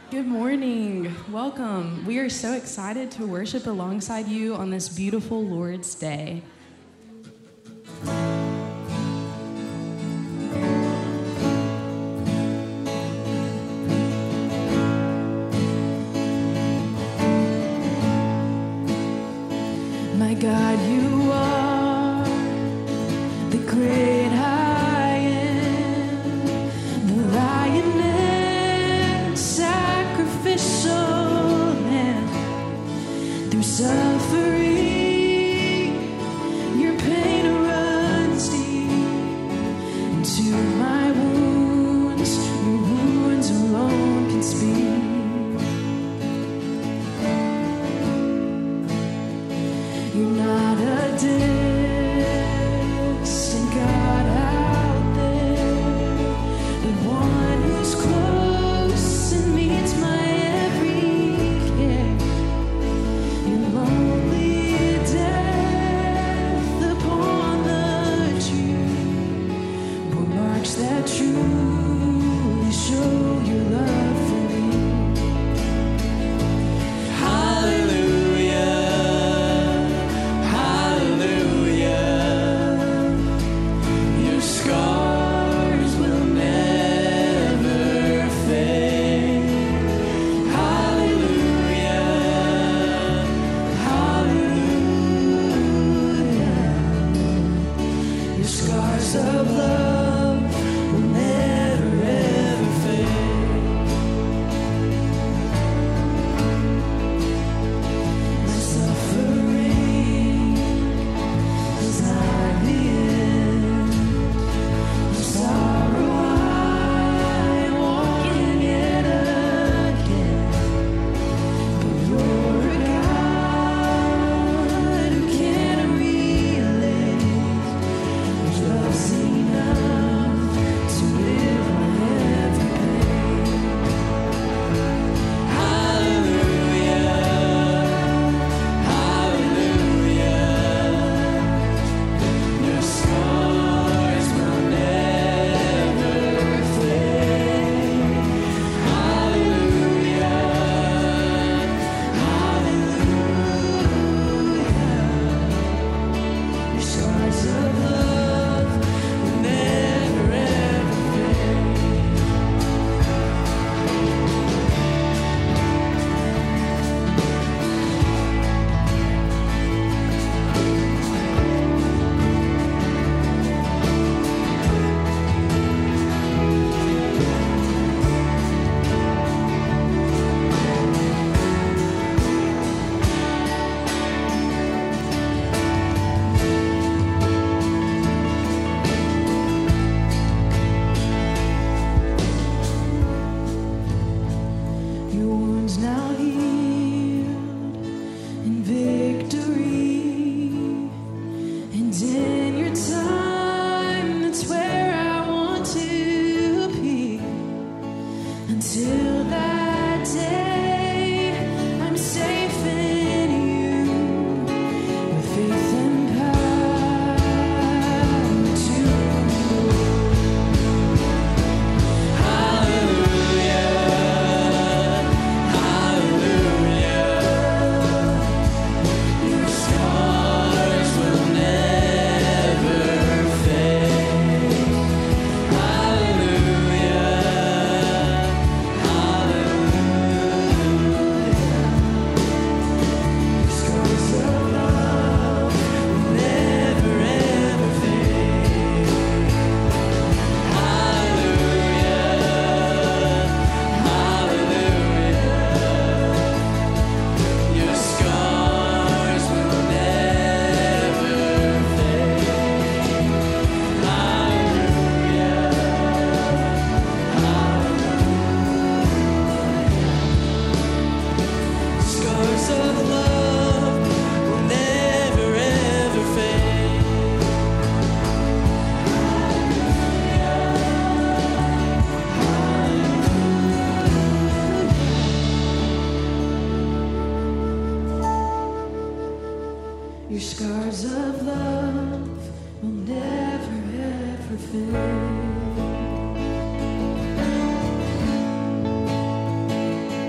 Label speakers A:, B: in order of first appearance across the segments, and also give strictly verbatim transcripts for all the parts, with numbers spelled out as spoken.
A: Good morning. Welcome. We are so excited to worship alongside you on this beautiful Lord's Day. My God, you are the great I am, the lion and sacrificial lamb. Through suffering, your pain runs deep into my wounds. Your wounds alone can speak. You're not a distant God out there, the one who's close and meets my every care. Your lonely death upon the tree were marks that truly show your love for me. Hallelujah. Of love will never ever fade. My suffering is not the end. The sorrow I walk in it again. But you're a God who can relate. Love's enough to live my every pain. Hallelujah, hallelujah. Your scars will never fade. Hallelujah, hallelujah. Your scars of love will never ever fade. Your wounds now healed in victory, and in your time, that's where I want to be. Until that day, I'm safe in you, with faith and power to Hallelujah. Your scars will never fade. Hallelujah, hallelujah. Your scars of love will never ever fade. Hallelujah, hallelujah. Your scars will never fade. Hallelujah, hallelujah. Scars of love will never ever fade. Your scars of love will never ever fade.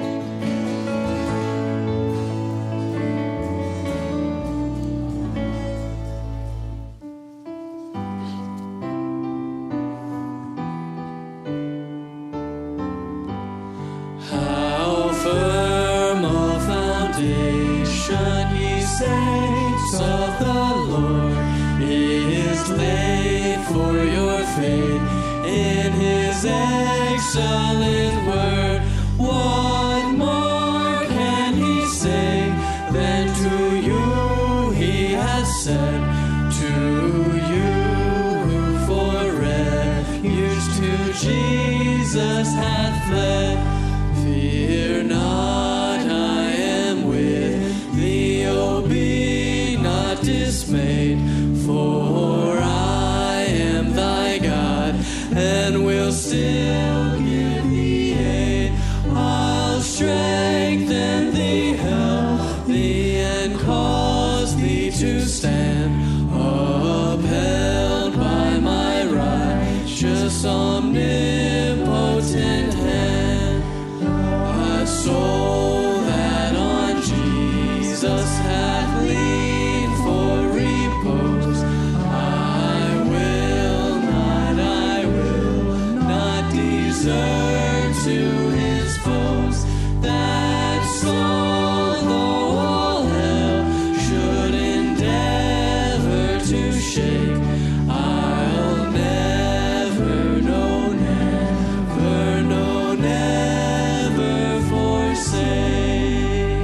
B: saints of the Lord is laid for your faith in his excellent word. What more can he say than to you he has said? To you who for refuge to Jesus hath fled, fear not, I am with thee, oh be not dismayed, for I am thy God, and will still give thee aid. I'll strengthen thee, help thee, and cause thee to stand, upheld by my righteous omnipotent hand. A soul that on Jesus hath leaned for repose, I will not, I will not desert to his foes. That soul, though all hell should endeavor to shake, I'll never, no, never, no, never forsake.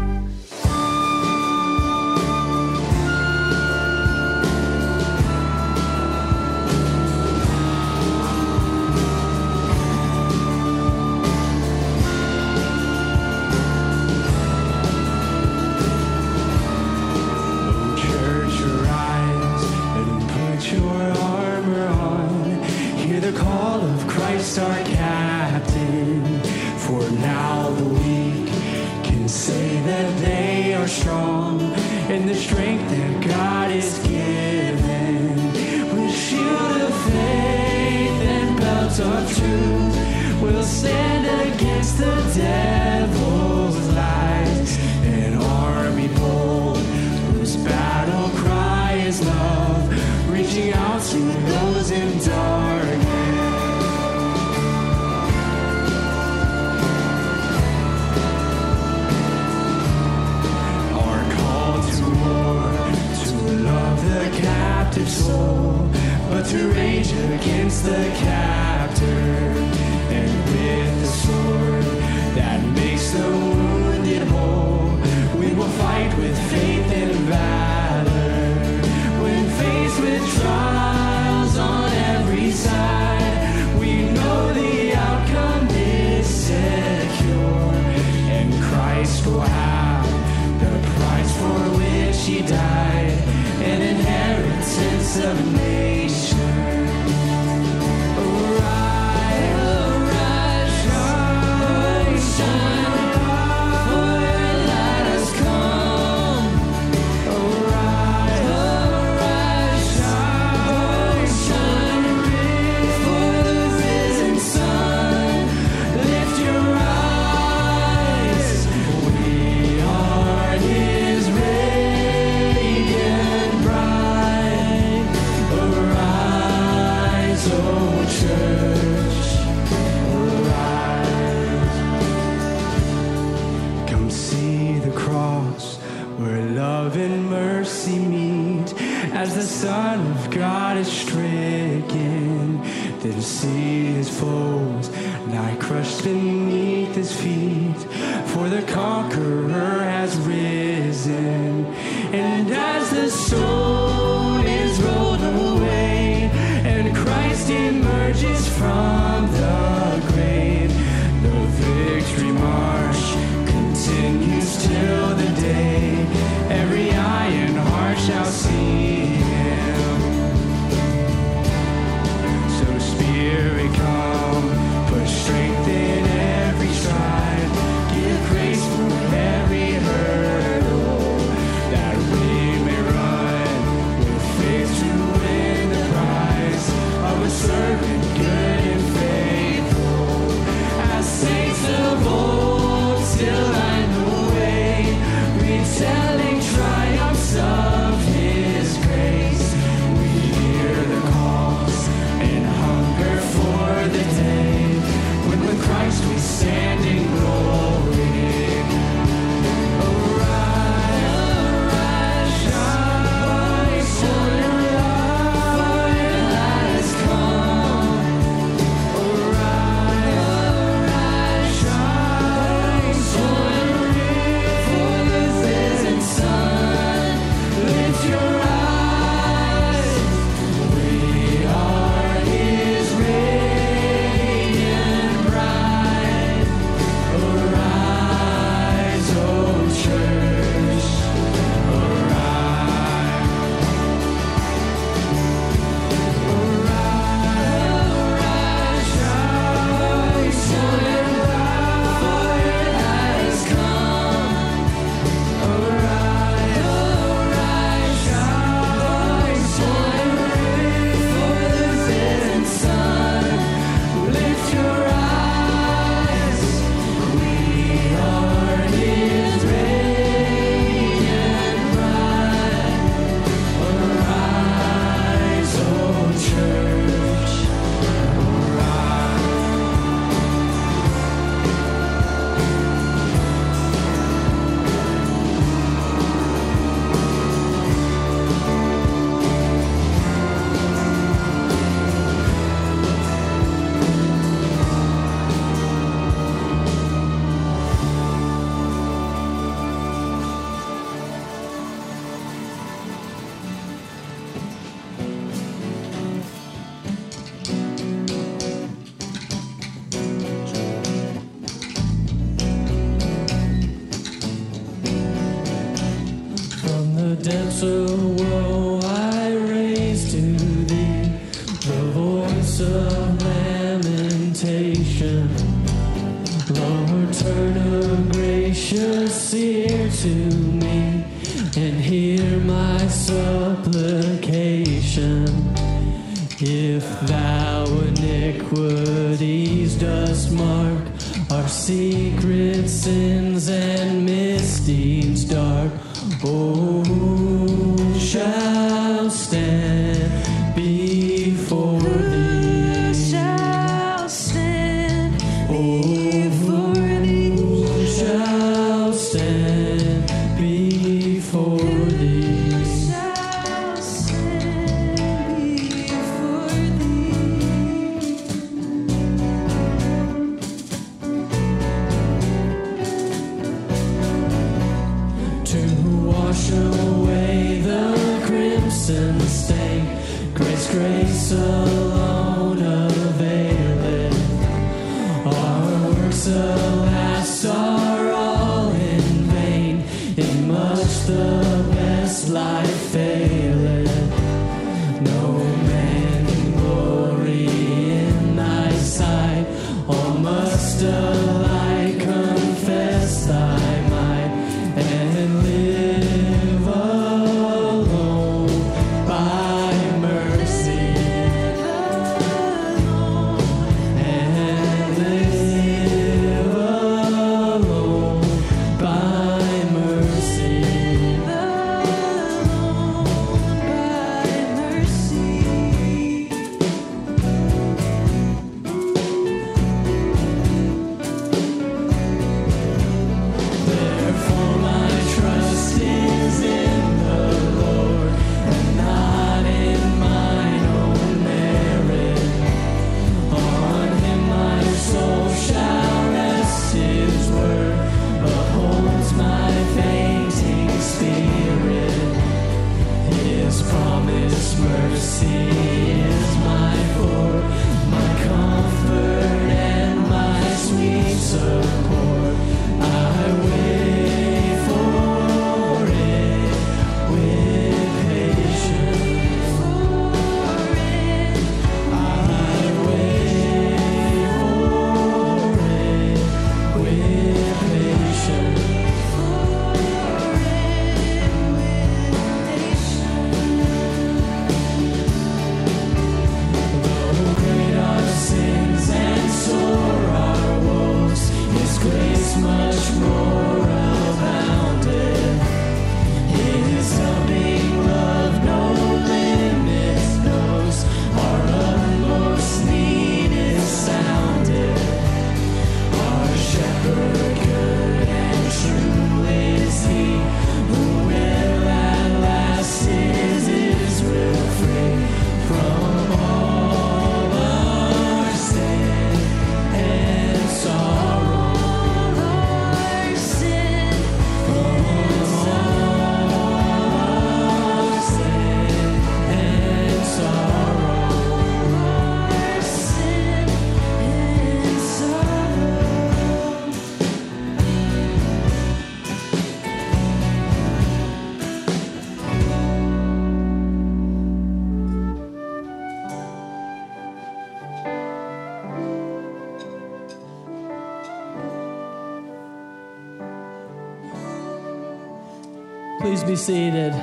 B: Oh, church, arise and put your armor on. Hear the call of Christ our captain. For now the weak can say that they are strong, and the strength that God is given. With shield of faith and belt of truth, will stand against the devil's lies. An army bold, whose battle cry is love, reaching out to those in darkness. Our call to war, to love the captive soul, but to rage against the captor. And with the sword that makes the wounded whole, we will fight with faith and valor. When faced with trials on every side, we know the outcome is secure, and Christ will have the prize for which he died, an inheritance of nations. Arise, arise, shine, shine, for your light has come. Arise, arise, shine, shine, for the risen sun. Lift your eyes, we are his radiant bride. Arise, O church, arise. Come see the cross where love and mercy meet, as the Son of God is stricken. Then see his foes nigh crushed beneath his feet, for the conqueror has risen. And as the stone is rolled away, and Christ emerges from the grave, the victory march continues till the day every eye and heart shall see him. So Spirit, come, put strength in every stride, give grace for every hurdle, that we may run
C: gracious ear to me and hear my supplication. If thou iniquities dost mark our secret sins and misdeeds dark, oh, who shall stand before thee?
A: Who shall stand before thee?
C: Who shall stand before thee?
A: Who shall stand before thee?
C: To wash away the crimson stain, grace, grace alone availeth. Our works, alas, are all in vain. In much the best life faileth. No man can glory in thy sight. All must alike confess thy might and live alone by mercy. And live alone by mercy. Therefore my trust is in the Lord, and not in mine own merit. On him my soul shall rest, his word upholds my fainting spirit. His promised mercy is my fort, my comfort and my sweet support. I wait for it with patience. I wait for it with patience. Though great our sins and sore our woes, his grace much more abounded. His helping love no limits knows. Our utmost need is sounded. Our shepherd good and true is he, who will at last his Israel free from all our sin and sorrow.
A: Our sin
C: From all our sin and sorrow.
A: our sin and sorrow.
C: Please be seated.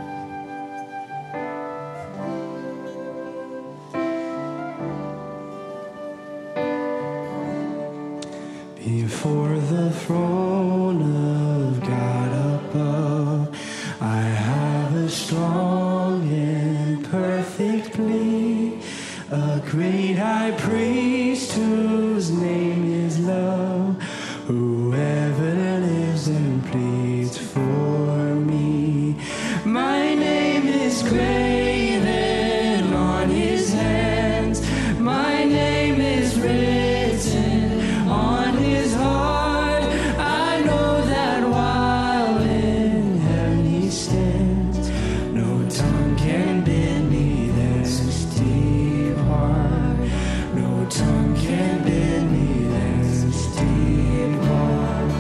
B: Before the throne of God above, I have a strong and perfect plea, a great high priest whose name is love, whoever lives and pleads for me. My name is graven on his hands, my name is written on his heart. I know that while in heaven he stands, no tongue can bid me this deep heart. No tongue can bid me this deep heart.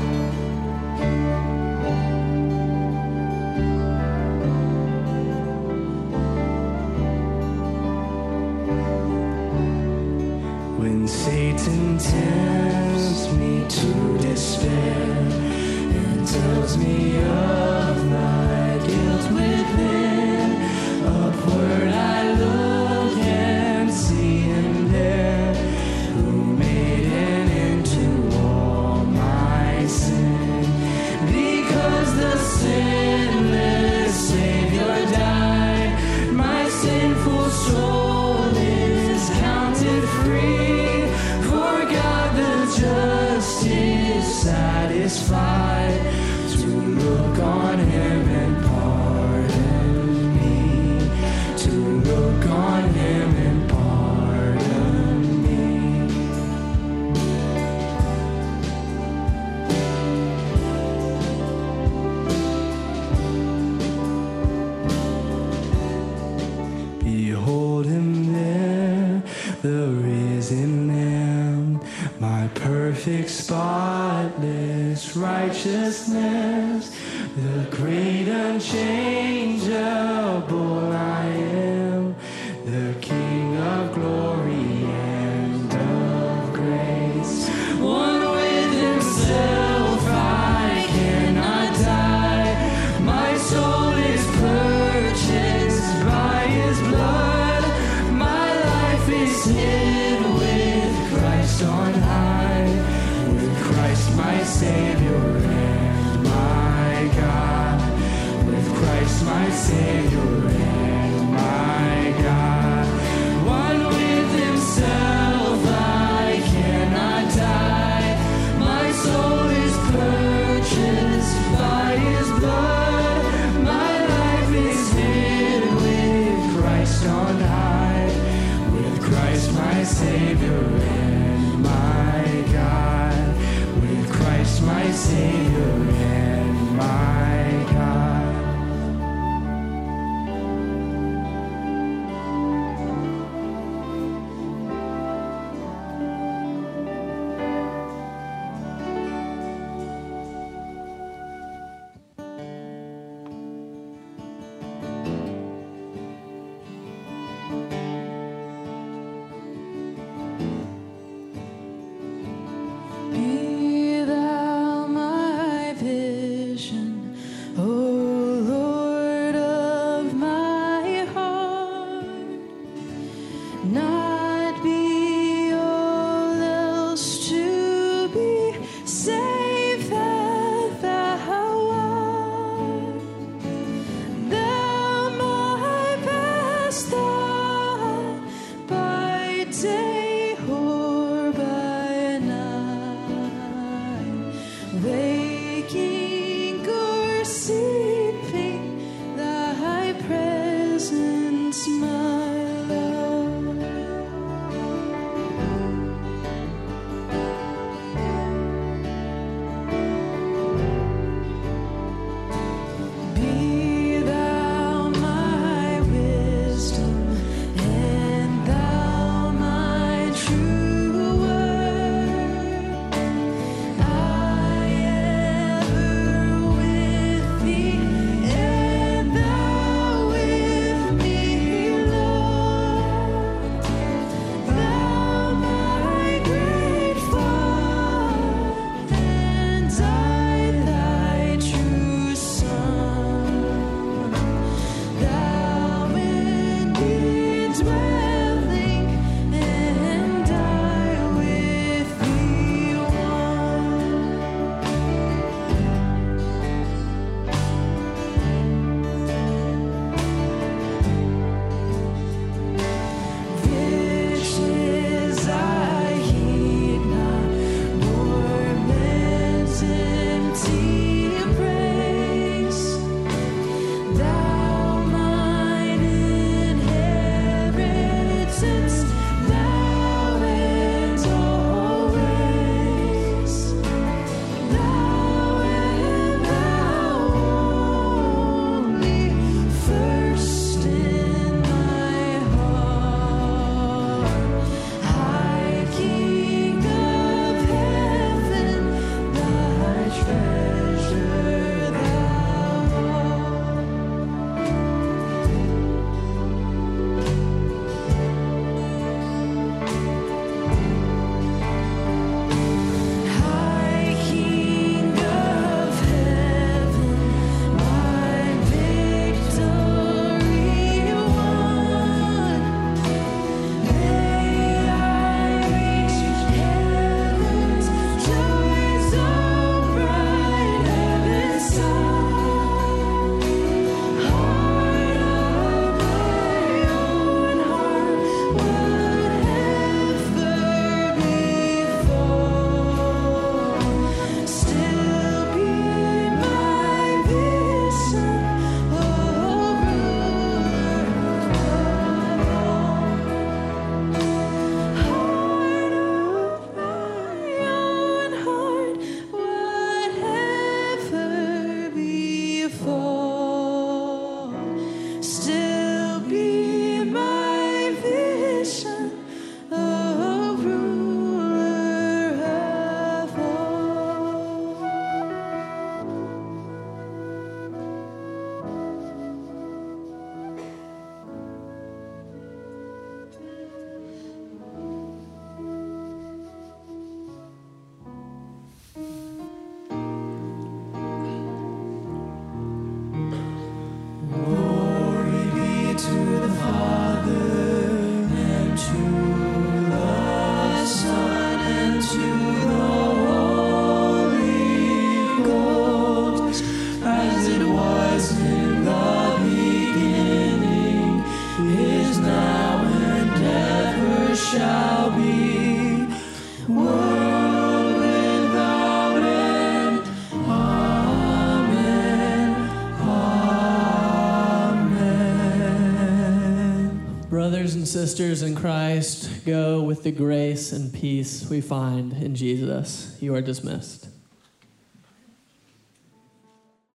B: satisfied to look on him and pardon me, to look on him and pardon me. Behold him there, the risen Lamb, my perfect spotless righteousness, the great unchangeable I am, the King of glory and of grace. One with himself, I cannot die. My soul is purchased by his blood. My life is hid with Christ on high, with Christ my Savior and my God, with Christ my Savior and my God. One with himself, I cannot die. My soul is purchased by his blood. My life is hid with Christ on high, with Christ my Savior and my God, with Christ my Savior and my God.
A: Be thou my
C: brothers and sisters in Christ, go with the grace and peace we find in Jesus. You are dismissed.